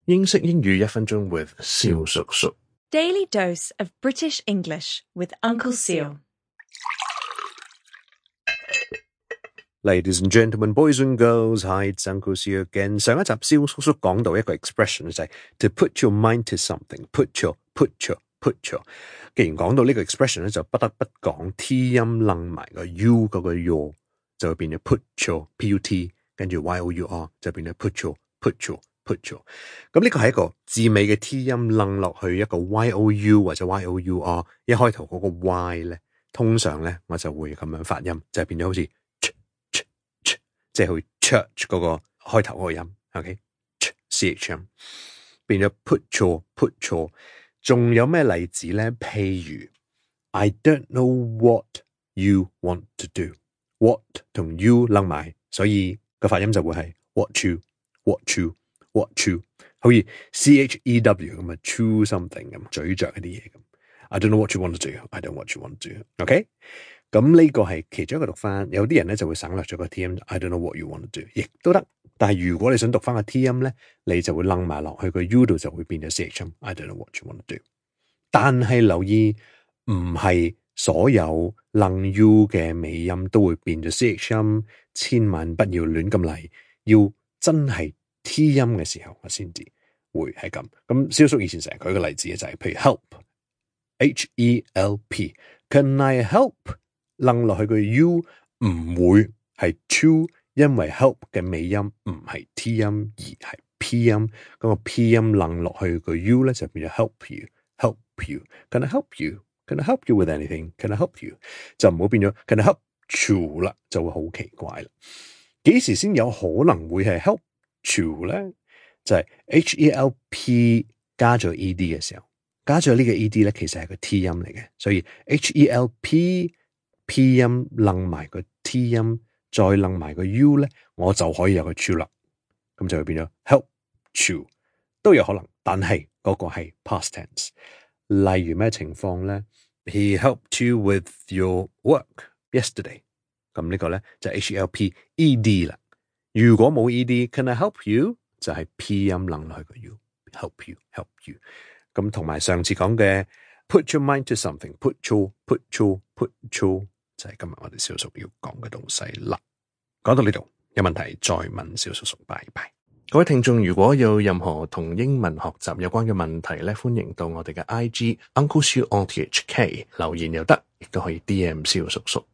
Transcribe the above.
英式英語1分鐘 with 蕭叔叔。 Daily dose of British English with Uncle Seal. Ladies and gentlemen, boys and girls, hi, it's Uncle Seal again. 上一集蕭叔叔講到一個 expression 就係 to put your mind to something, put your. 既然講到呢個 expression 咧，就不得不講 T 音楞埋個 U 嗰個 your 就會變咗 put your P-U-T 跟住 Y-O-U-R 就變咗 put your。咁呢個係一個字尾嘅 T 音楞落去一個 Y-O-U 或者 Y-O-U-R， 一開頭嗰個 Y 咧，通常咧我就會咁樣發音，就係變咗好似即係去 church 嗰個開頭嗰個音 ，OK，CH 音變咗 put your。仲有咩例子咧？譬如 I don't know what you want to do， what 同 you 楞埋，所以個發音就會係 what you， 好似 CHEW 咁啊 chew something 咁，咀嚼一啲嘢咁。I don't know what you want to do， I don't know what you want to do，OK？咁呢個係其中一個讀法，有啲人咧就會省略咗個 T 音 I don't know what you want to do， 亦都得。但係如果你想讀翻個 T 音咧，你就會楞埋落去個 U 度，就會變咗 CH 音 I don't know what you want to do。但係留意，唔係所有楞 U 嘅尾音都會變咗 CH 音，千萬不要亂咁嚟，要真係 T 音嘅時候，我先至會係咁。咁蕭叔以前成日舉個例子就係，譬如 help，H-E-L-P，Can I help？ 楞落去個 U 唔會係 chew， 因為 help 嘅尾音唔係 T 音而係 P 音，咁個 P 音楞落去個 U 咧就變咗 help you。Can I help you? Can I help you with anything? Can I help you? 就唔好變咗 Can I help you 啦，就會好奇怪啦。幾時先有可能會係 help you 咧？就係 H-E-L-P 加咗 E-D 嘅時候，加咗呢個 E-D 咧，其實係個 T 音嚟嘅，所以 H-E-L-P P 音楞埋個 T 音，再楞埋個 U 咧，我就可以有個 chew 啦，咁就會變咗 help you 都有可能，但係嗰個係 past tense。例如咩情況咧 ？He helped you with your work yesterday。咁呢個咧就係 H-E-L-P-E-D 啦。如果冇 E-D，Can I help you？ 就係 P 音楞落去個 U，help you。咁同埋上次講嘅 Put your mind to something，put your， 就係今日我哋蕭叔要講嘅東西啦。講到呢度，有問題再問蕭叔叔，拜拜。各位聽眾，如果有任何同英文學習有關嘅問題咧，歡迎到我哋嘅 IG Uncle Siu on THK 留言又得，亦都可以 DM 蕭叔叔。